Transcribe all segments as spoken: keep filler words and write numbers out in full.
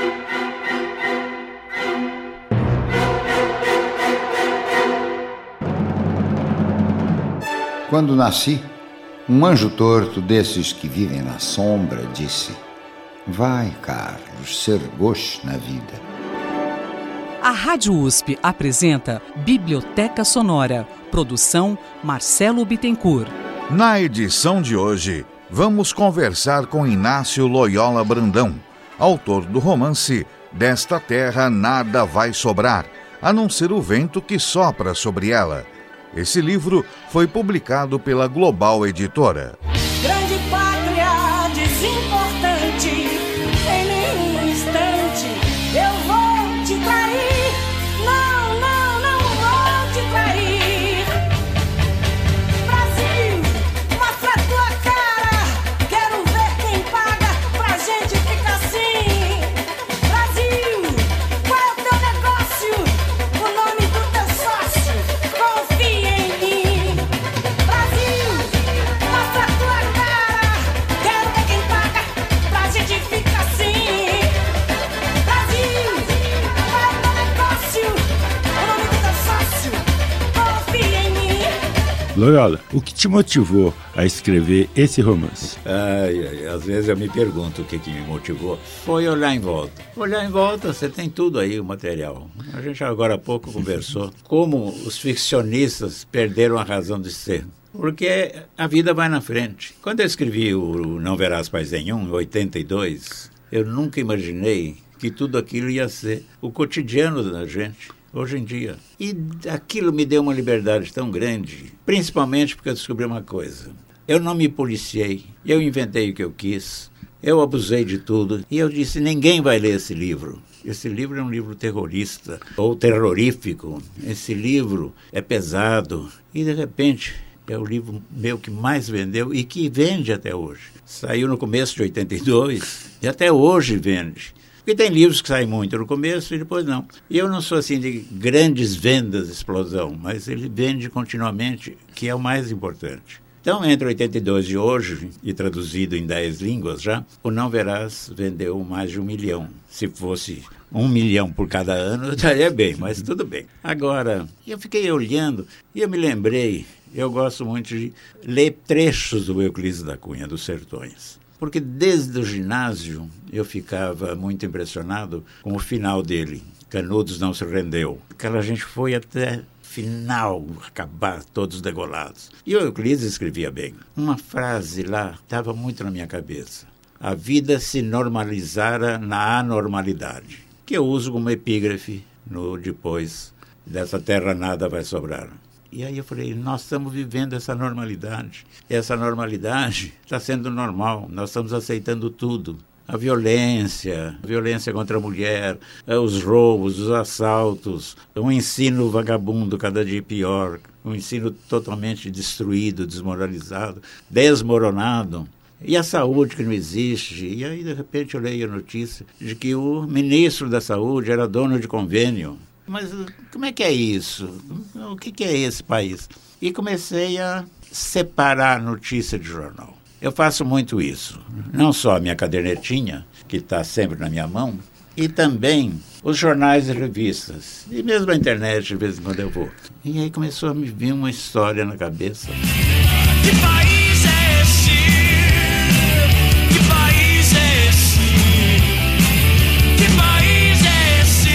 Quando nasci, um anjo torto desses que vivem na sombra disse: vai, Carlos, ser gosto na vida. A Rádio U S P apresenta Biblioteca Sonora. Produção Marcelo Bittencourt. Na edição de hoje, vamos conversar com Inácio Loyola Brandão, autor do romance Desta Terra Nada Vai Sobrar, a não ser o vento que sopra sobre ela. Esse livro foi publicado pela Global Editora. Grande pátria desimportante, em nenhum instante eu vou te trair. Não, não, não vou te trair. Brasil, mostra a tua cara, quero ver quem paga pra gente ficar assim. Brasil, qual é o teu negócio? O nome do teu sócio? Confia em mim. Brasil, mostra a tua cara, quero ver quem paga pra gente ficar assim. Brasil, qual é o teu negócio? O nome do teu sócio? Confia em mim. Loyola, o que te motivou a escrever esse romance? Ai, ai, às vezes eu me pergunto o que, que me motivou. Foi olhar em volta. Olhar em volta, você tem tudo aí, o material. A gente agora há pouco conversou como os ficcionistas perderam a razão de ser. Porque a vida vai na frente. Quando eu escrevi o Não Verás Paz Nenhum, em oitenta e dois, eu nunca imaginei que tudo aquilo ia ser o cotidiano da gente hoje em dia. E aquilo me deu uma liberdade tão grande, principalmente porque eu descobri uma coisa. Eu não me policiei, eu inventei o que eu quis, eu abusei de tudo, e eu disse, ninguém vai ler esse livro. Esse livro é um livro terrorista, ou terrorífico. Esse livro é pesado. E, de repente, é o livro meu que mais vendeu e que vende até hoje. Saiu no começo de oitenta e dois e até hoje vende. Porque tem livros que saem muito no começo e depois não. E eu não sou assim de grandes vendas, explosão, mas ele vende continuamente, que é o mais importante. Então, entre oitenta e dois e hoje, e traduzido em dez línguas já, o Não Verás vendeu mais de um milhão. Se fosse um milhão por cada ano, eu estaria bem, mas tudo bem. Agora, eu fiquei olhando e eu me lembrei, eu gosto muito de ler trechos do Euclides da Cunha, dos Sertões. Porque desde o ginásio eu ficava muito impressionado com o final dele. Canudos não se rendeu. Aquela gente foi até final, acabar todos degolados. E o Euclides escrevia bem. Uma frase lá estava muito na minha cabeça. A vida se normalizara na anormalidade. Que eu uso como epígrafe no depois. Dessa terra nada vai sobrar. E aí eu falei, nós estamos vivendo essa normalidade. Essa normalidade está sendo normal, nós estamos aceitando tudo. A violência, a violência contra a mulher, os roubos, os assaltos, um ensino vagabundo cada dia pior, um ensino totalmente destruído, desmoralizado, desmoronado. E a saúde que não existe. E aí, de repente, eu leio a notícia de que o ministro da Saúde era dono de convênio. Mas como é que é isso? O que, que é esse país? E comecei a separar a notícia de jornal. Eu faço muito isso. Não só a minha cadernetinha, que está sempre na minha mão, e também os jornais e revistas. E mesmo a internet, de vez em quando eu vou. E aí começou a me vir uma história na cabeça. Que país é esse? Que país é esse? Que país é esse?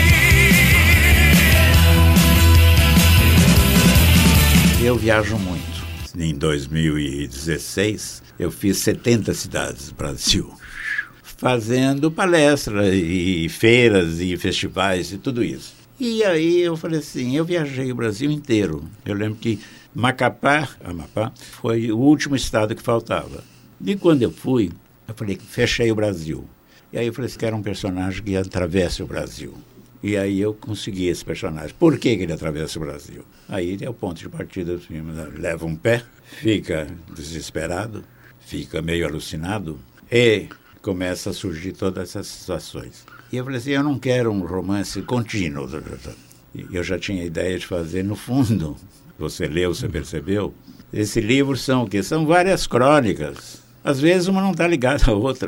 Eu viajo muito. Em dois mil e dezesseis, eu fiz setenta cidades no Brasil, fazendo palestras e feiras e festivais e tudo isso. E aí eu falei assim, eu viajei o Brasil inteiro. Eu lembro que Macapá, Amapá, foi o último estado que faltava. E quando eu fui, eu falei, fechei o Brasil. E aí eu falei assim, quero um personagem que atravesse o Brasil. E aí eu consegui esse personagem. Por que que ele atravessa o Brasil? Aí é o ponto de partida do filme. Leva um pé, fica desesperado, fica meio alucinado e começa a surgir todas essas situações. E eu falei assim, eu não quero um romance contínuo. Eu já tinha a ideia de fazer, no fundo, você leu, você percebeu, esse livro são o quê? São várias crônicas. Às vezes uma não está ligada à outra.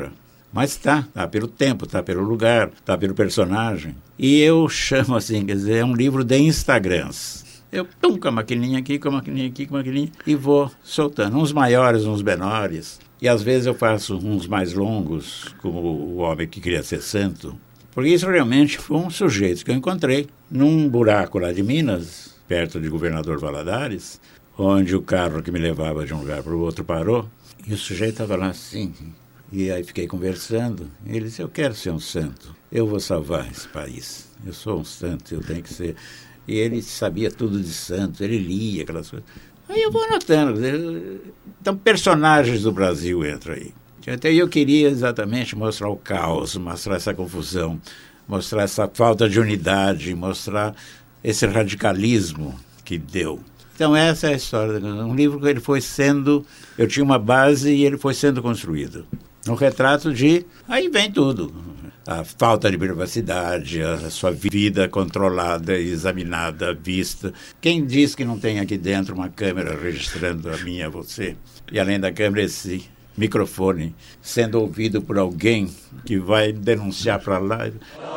Mas tá, tá pelo tempo, tá pelo lugar, tá pelo personagem. E eu chamo assim, quer dizer, é um livro de Instagrams. Eu pum, com a maquininha aqui, com a maquininha aqui, com a maquininha, e vou soltando. Uns maiores, uns menores. E às vezes eu faço uns mais longos, como O Homem que Queria Ser Santo. Porque isso realmente foi um sujeito que eu encontrei num buraco lá de Minas, perto de Governador Valadares, onde o carro que me levava de um lugar para o outro parou. E o sujeito estava lá assim. E aí fiquei conversando. Ele disse, eu quero ser um santo. Eu vou salvar esse país. Eu sou um santo, eu tenho que ser... E ele sabia tudo de santos, ele lia aquelas coisas. Aí eu vou anotando. Então, personagens do Brasil entram aí. Até eu queria exatamente mostrar o caos, mostrar essa confusão, mostrar essa falta de unidade, mostrar esse radicalismo que deu. Então, essa é a história. Um livro que ele foi sendo... Eu tinha uma base e ele foi sendo construído. Um retrato de... Aí vem tudo. A falta de privacidade, a sua vida controlada, examinada, vista. Quem diz que não tem aqui dentro uma câmera registrando a minha, a você? E além da câmera, esse microfone sendo ouvido por alguém que vai denunciar para lá.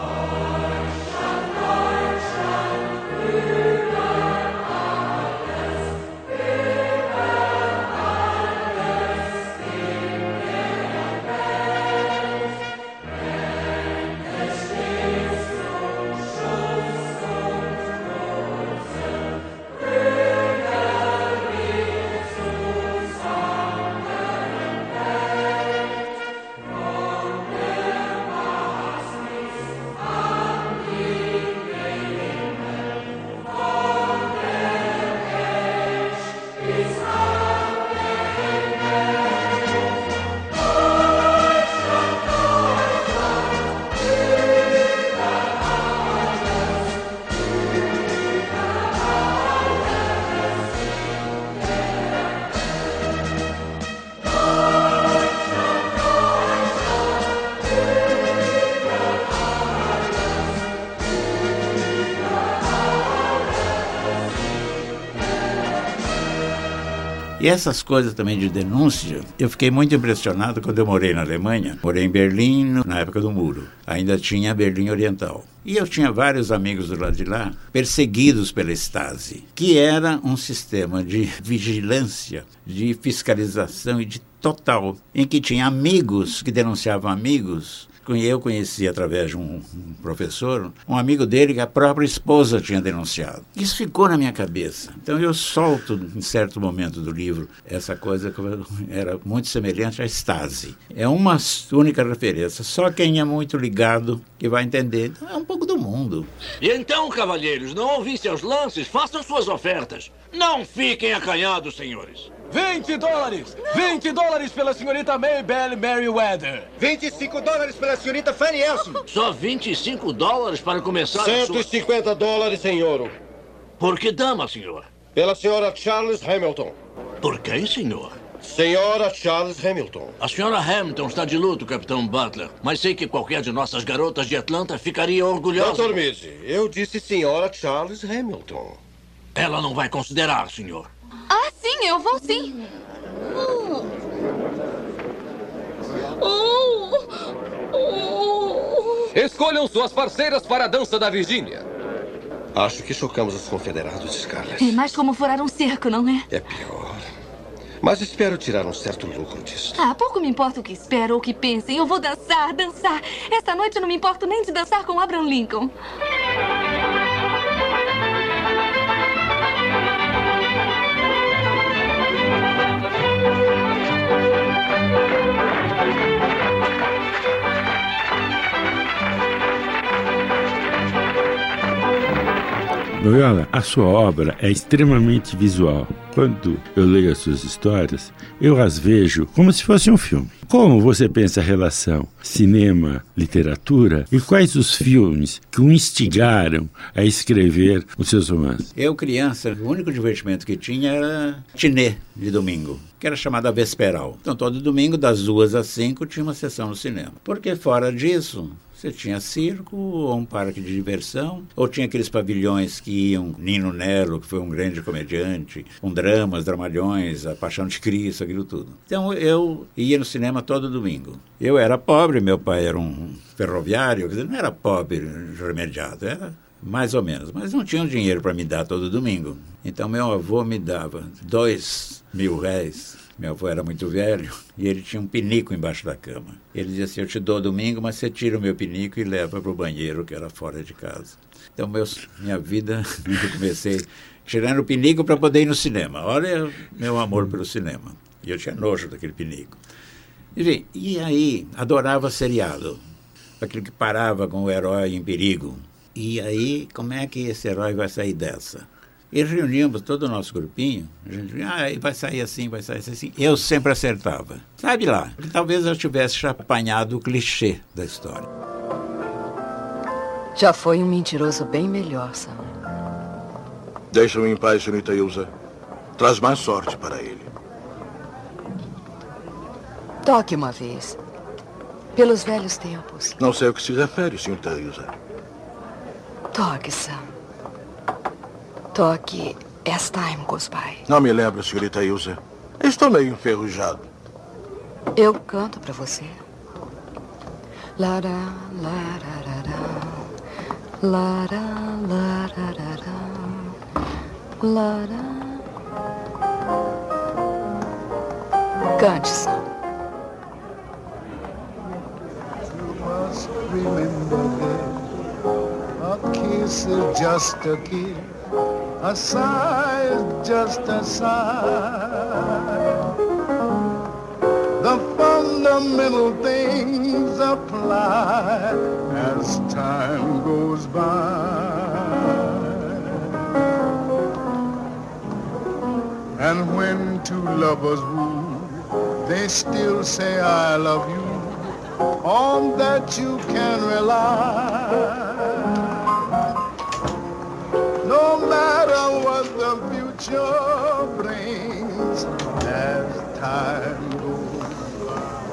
E essas coisas também de denúncia, eu fiquei muito impressionado quando eu morei na Alemanha. Morei em Berlim, na época do Muro. Ainda tinha Berlim Oriental. E eu tinha vários amigos do lado de lá, perseguidos pela Stasi, que era um sistema de vigilância, de fiscalização e de total, em que tinha amigos que denunciavam amigos. Eu conheci através de um, um professor, um amigo dele que a própria esposa tinha denunciado. Isso ficou na minha cabeça. Então eu solto, em certo momento do livro, essa coisa que era muito semelhante à Stasi. É uma única referência. Só quem é muito ligado que vai entender. Então, é um pouco do mundo. E então, cavalheiros, não ouvissem aos lances, façam suas ofertas. Não fiquem acanhados, senhores. vinte dólares! vinte dólares pela senhorita Maybelle Merriweather! vinte e cinco dólares pela senhorita Fanny Elson! Só vinte e cinco dólares para começar cento e cinquenta a sua... dólares em ouro. Por que dama, senhor? Pela senhora Charles Hamilton. Por quem, senhor? Senhora Charles Hamilton. A senhora Hamilton está de luto, capitão Butler. Mas sei que qualquer de nossas garotas de Atlanta ficaria orgulhosa. doutor Mizzi, eu disse senhora Charles Hamilton. Ela não vai considerar, senhor. Ah, sim, eu vou sim. Oh. Oh. Oh. Escolham suas parceiras para a dança da Virgínia. Acho que chocamos os confederados, Scarlett. É mais como furar um cerco, não é? É pior. Mas espero tirar um certo lucro disso. Ah, pouco me importa o que espero ou o que pensem. Eu vou dançar, dançar. Esta noite eu não me importo nem de dançar com Abraham Lincoln. Loyola, a sua obra é extremamente visual. Quando eu leio as suas histórias, eu as vejo como se fosse um filme. Como você pensa a relação cinema-literatura e quais os filmes que o instigaram a escrever os seus romances? Eu, criança, o único divertimento que tinha era matinê de domingo, que era chamada Vesperal. Então, todo domingo, das duas às cinco, tinha uma sessão no cinema. Porque fora disso, Você tinha circo, ou um parque de diversão, ou tinha aqueles pavilhões que iam, Nino Nero, que foi um grande comediante, com dramas, dramalhões, A Paixão de Cristo, aquilo tudo. Então eu ia no cinema todo domingo. Eu era pobre, meu pai era um ferroviário, quer dizer, não era pobre remediado, era mais ou menos, mas não tinha dinheiro para me dar todo domingo. Então meu avô me dava dois mil réis. Meu avô era muito velho e ele tinha um pinico embaixo da cama. Ele dizia assim, eu te dou domingo, mas você tira o meu pinico e leva para o banheiro, que era fora de casa. Então, meus, minha vida, eu comecei tirando o pinico para poder ir no cinema. Olha meu amor pelo cinema. E eu tinha nojo daquele pinico. Enfim, e aí, adorava seriado. Aquilo que parava com o herói em perigo. E aí, como é que esse herói vai sair dessa? E reuníamos todo o nosso grupinho, a gente dizia, ah, vai sair assim, vai sair assim. Eu sempre acertava. Sabe lá, porque talvez eu tivesse já apanhado o clichê da história. Já foi um mentiroso bem melhor, Sam. Deixa-o em paz, senhorita Ilza. Traz mais sorte para ele. Toque uma vez. Pelos velhos tempos. Não sei ao que se refere, senhorita Ilza. Toque, Sam. Toque As Time Goes By. Não me lembro, senhorita Ilza. Estou meio enferrujado. Eu canto pra você. Lara, lara, lara, lara, lara. Cante, Sam. Remember that a kiss is just a kiss. A sigh is just a sigh. The fundamental things apply as time goes by. And when two lovers woo, they still say I love you. On that you can rely. No matter what the future brings, as time goes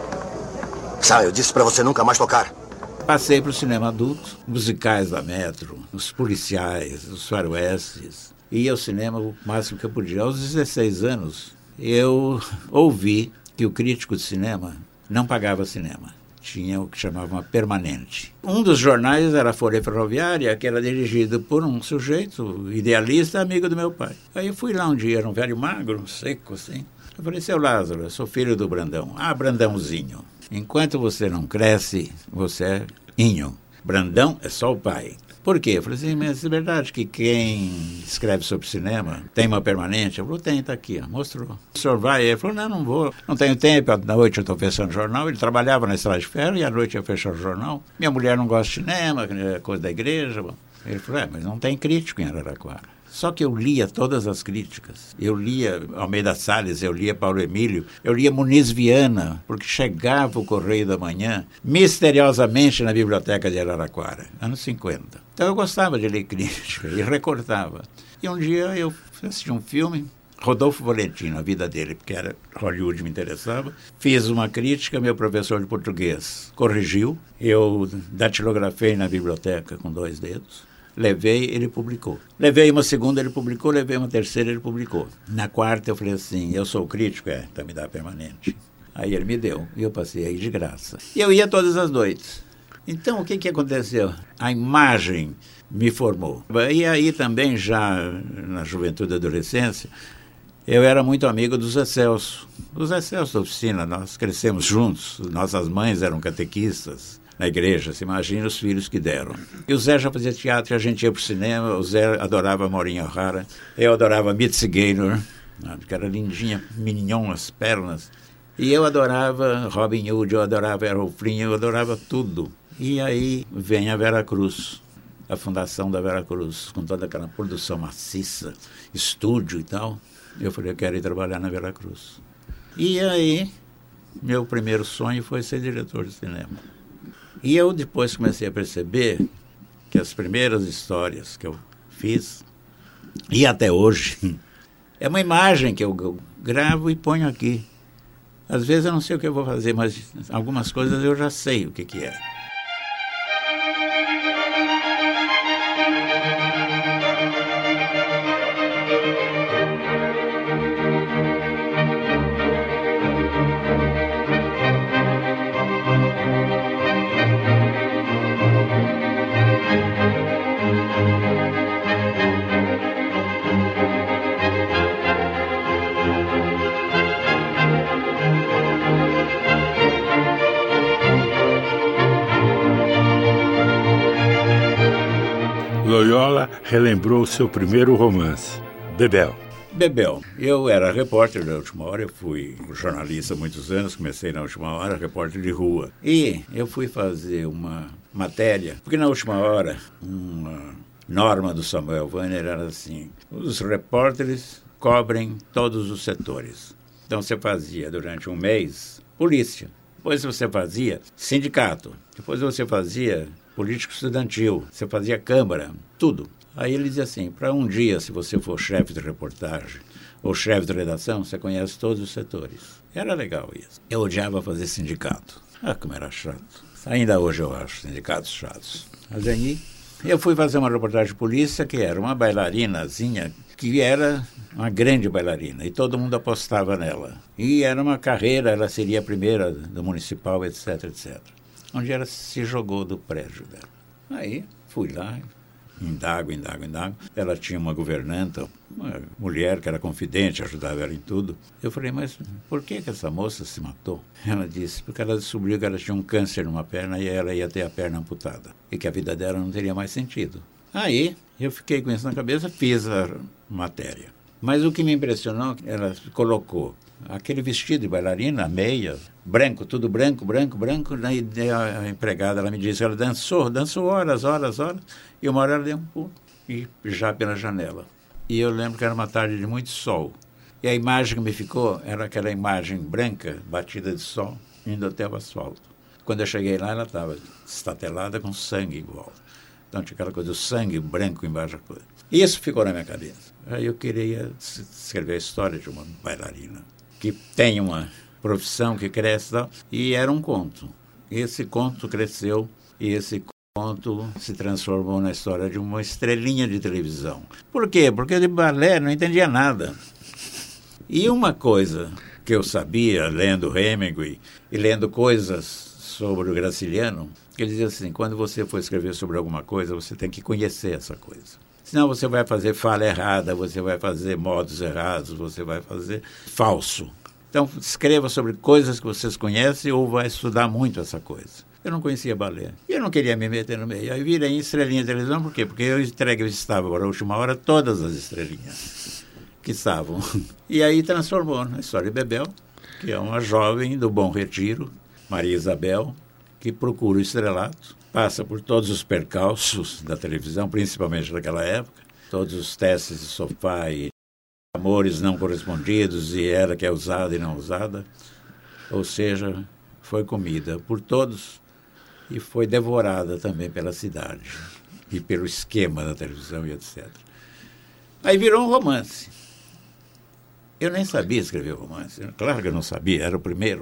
by. Sai, eu disse pra você nunca mais tocar. Passei para o cinema adulto, musicais da Metro, os policiais, os faroestes. Ia ao cinema o máximo que eu podia. Aos dezesseis anos, eu ouvi que o crítico de cinema não pagava cinema. Tinha o que chamava uma permanente. Um dos jornais era a Folha Ferroviária, que era dirigido por um sujeito idealista, amigo do meu pai. Aí eu fui lá um dia, era um velho magro, seco assim. Eu falei, seu Lázaro, eu sou filho do Brandão. Ah, Brandãozinho. Enquanto você não cresce, você é inho. Brandão é só o pai. Por quê? Eu falei assim, mas é verdade que quem escreve sobre cinema tem uma permanente? Eu falei, tem, está aqui, ó, mostrou. O senhor vai? Ele falou, não, não vou, não tenho tempo, à noite eu estou fechando jornal. Ele trabalhava na Estrada de Ferro e à noite eu fechava o jornal. Minha mulher não gosta de cinema, é coisa da igreja. Bom. Ele falou, é, mas não tem crítico em Araraquara. Só que eu lia todas as críticas. Eu lia Almeida Salles, eu lia Paulo Emílio, eu lia Muniz Viana, porque chegava o Correio da Manhã misteriosamente na biblioteca de Araraquara, anos cinquenta. Então eu gostava de ler crítica e recortava. E um dia eu assisti um filme, Rodolfo Valentino, a vida dele, porque era Hollywood, me interessava. Fiz uma crítica, meu professor de português corrigiu, eu datilografei na biblioteca com dois dedos. Levei, ele publicou. Levei uma segunda, ele publicou. Levei uma terceira, ele publicou. Na quarta, eu falei assim, eu sou crítico? É, então me dá permanente. Aí ele me deu, e eu passei aí de graça. E eu ia todas as noites. Então, o que que aconteceu? A imagem me formou. E aí também, já na juventude e adolescência, eu era muito amigo do Zé Celso. O Zé Celso da oficina, nós crescemos juntos. Nossas mães eram catequistas na igreja, se imagina os filhos que deram. E o Zé já fazia teatro, e a gente ia para o cinema, o Zé adorava Maureen O'Hara, eu adorava Mitzi Gaynor, que era lindinha, mignon, as pernas, e eu adorava Robin Hood, eu adorava Errol Flynn, eu adorava tudo. E aí vem a Vera Cruz, a fundação da Vera Cruz, com toda aquela produção maciça, estúdio e tal. Eu falei, eu quero ir trabalhar na Vera Cruz. E aí, meu primeiro sonho foi ser diretor de cinema. E eu depois comecei a perceber que as primeiras histórias que eu fiz, e até hoje, é uma imagem que eu gravo e ponho aqui. Às vezes eu não sei o que eu vou fazer, mas algumas coisas eu já sei o que que é. Loyola relembrou seu primeiro romance, Bebel. Bebel. Eu era repórter da Última Hora, eu fui jornalista há muitos anos, comecei na Última Hora, repórter de rua. E eu fui fazer uma matéria, porque na Última Hora, uma norma do Samuel Weiner era assim, os repórteres cobrem todos os setores. Então você fazia durante um mês polícia, depois você fazia sindicato, depois você fazia político estudantil, você fazia câmara, tudo. Aí ele dizia assim, para um dia, se você for chefe de reportagem ou chefe de redação, você conhece todos os setores. Era legal isso. Eu odiava fazer sindicato. Ah, como era chato. Ainda hoje eu acho sindicatos chatos. Mas aí eu fui fazer uma reportagem de polícia que era uma bailarinazinha que era uma grande bailarina e todo mundo apostava nela. E era uma carreira, ela seria a primeira do municipal, etc, etcétera. Onde ela se jogou do prédio dela. Aí fui lá, indago, indago, indago. Ela tinha uma governanta, uma mulher que era confidente, ajudava ela em tudo. Eu falei, mas por que que essa moça se matou? Ela disse, porque ela descobriu que ela tinha um câncer numa perna e ela ia ter a perna amputada. E que a vida dela não teria mais sentido. Aí eu fiquei com isso na cabeça, fiz a matéria. Mas o que me impressionou, ela colocou aquele vestido de bailarina, meia, branco, tudo branco, branco, branco. Daí a empregada, ela me disse, ela dançou, dançou horas, horas, horas. E uma hora ela deu um pulo, e já pela janela. E eu lembro que era uma tarde de muito sol. E a imagem que me ficou era aquela imagem branca, batida de sol, indo até o asfalto. Quando eu cheguei lá, ela estava estatelada com sangue igual. Então tinha aquela coisa do sangue branco embaixo da coisa. E isso ficou na minha cabeça. Aí eu queria escrever a história de uma bailarina que tem uma profissão que cresce, e era um conto. Esse conto cresceu e esse conto se transformou na história de uma estrelinha de televisão. Por quê? Porque de balé não entendia nada. E uma coisa que eu sabia, lendo Hemingway e lendo coisas sobre o Graciliano, que ele dizia assim, quando você for escrever sobre alguma coisa, você tem que conhecer essa coisa. Senão você vai fazer fala errada, você vai fazer modos errados, você vai fazer falso. Então, escreva sobre coisas que vocês conhecem ou vai estudar muito essa coisa. Eu não conhecia balé. E eu não queria me meter no meio. Aí virei estrelinha de televisão, por quê? Porque eu entreguei, eu estava agora, a última hora, todas as estrelinhas que estavam. E aí transformou na história de Bebel, que é uma jovem do Bom Retiro, Maria Isabel, que procura o estrelato. Passa por todos os percalços da televisão, principalmente naquela época, todos os testes de sofá e amores não correspondidos, e ela que é usada e não usada. Ou seja, foi comida por todos e foi devorada também pela cidade e pelo esquema da televisão e etcétera. Aí virou um romance. Eu nem sabia escrever romance. Claro que eu não sabia, era o primeiro.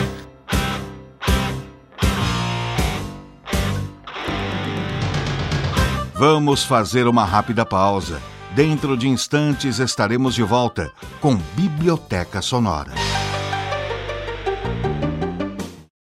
Vamos fazer uma rápida pausa. Dentro de instantes estaremos de volta com Biblioteca Sonora.